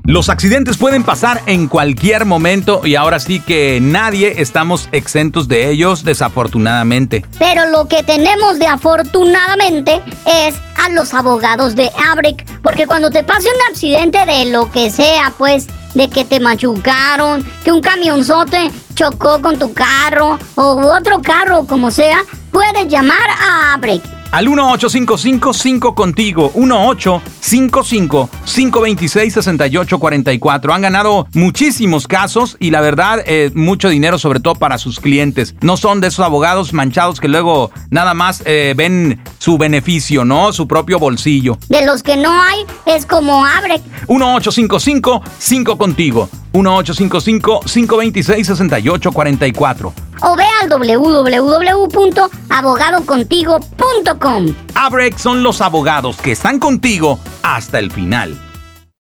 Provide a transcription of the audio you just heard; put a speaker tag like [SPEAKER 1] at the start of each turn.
[SPEAKER 1] Los accidentes pueden pasar en cualquier momento y ahora sí que nadie estamos exentos de ellos, desafortunadamente.
[SPEAKER 2] Pero lo que tenemos de afortunadamente es a los abogados de Abric, porque cuando te pase un accidente de lo que sea, pues, de que te machucaron, que un camionzote chocó con tu carro o otro carro, como sea, puedes llamar a Abric.
[SPEAKER 1] Al 1-855-5-CONTIGO, 1-855-526-6844. Han ganado muchísimos casos y la verdad, mucho dinero, sobre todo para sus clientes. No son de esos abogados manchados que luego nada más ven su beneficio, ¿no? Su propio bolsillo.
[SPEAKER 2] De los que no hay, es como Abric.
[SPEAKER 1] 1-855-5-CONTIGO, 1-855-526-6844.
[SPEAKER 2] O ve al www.abogadocontigo.com.
[SPEAKER 1] Abric son los abogados que están contigo hasta el final.